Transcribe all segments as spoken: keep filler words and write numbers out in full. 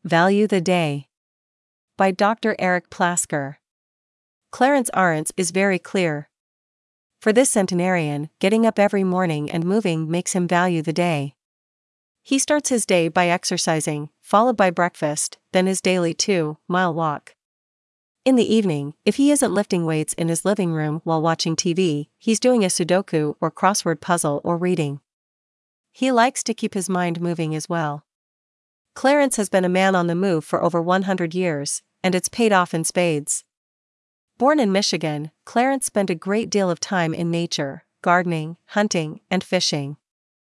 Value the Day by Doctor Eric Plasker. Clarence Arntz is very clear. For this centenarian, getting up every morning and moving makes him value the day. He starts his day by exercising, followed by breakfast, then his daily two-mile walk. In the evening, if he isn't lifting weights in his living room while watching T V, he's doing a Sudoku or crossword puzzle or reading. He likes to keep his mind moving as well. Clarence has been a man on the move for over one hundred years, and it's paid off in spades. Born in Michigan, Clarence spent a great deal of time in nature, gardening, hunting, and fishing.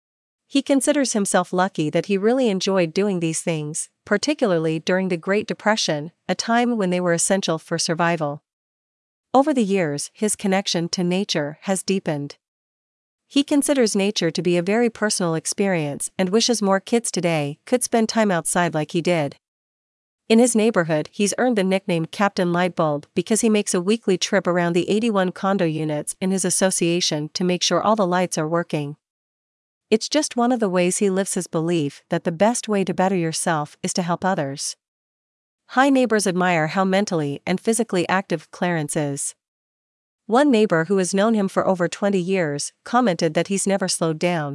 He considers himself lucky that he really enjoyed doing these things, particularly during the Great Depression, a time when they were essential for survival. Over the years, his connection to nature has deepened. He considers nature to be a very personal experience and wishes more kids today could spend time outside like he did. In his neighborhood, he's earned the nickname Captain Lightbulb because he makes a weekly trip around the eighty-one condo units in his association to make sure all the lights are working. It's just one of the ways he lives his belief that the best way to better yourself is to help others. Hi neighbors admire how mentally and physically active Clarence is. One neighbor who has known him for over twenty years commented that he's never slowed down.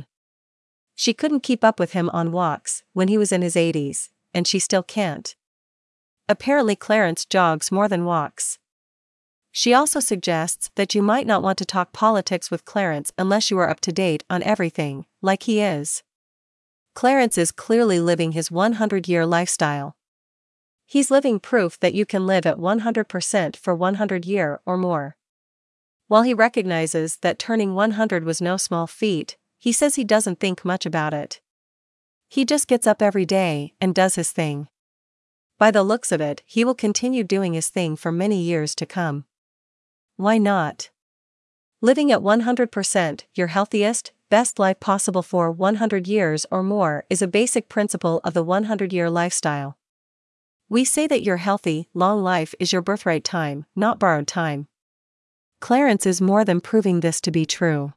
She couldn't keep up with him on walks when he was in his eighties, and she still can't. Apparently Clarence jogs more than walks. She also suggests that you might not want to talk politics with Clarence unless you are up to date on everything, like he is. Clarence is clearly living his one hundred year lifestyle. He's living proof that you can live at one hundred percent for one hundred years or more. While he recognizes that turning one hundred was no small feat, he says he doesn't think much about it. He just gets up every day and does his thing. By the looks of it, he will continue doing his thing for many years to come. Why not? Living at one hundred percent, your healthiest, best life possible for one hundred years or more is a basic principle of the one hundred year lifestyle. We say that your healthy, long life is your birthright time, not borrowed time. Clarence is more than proving this to be true.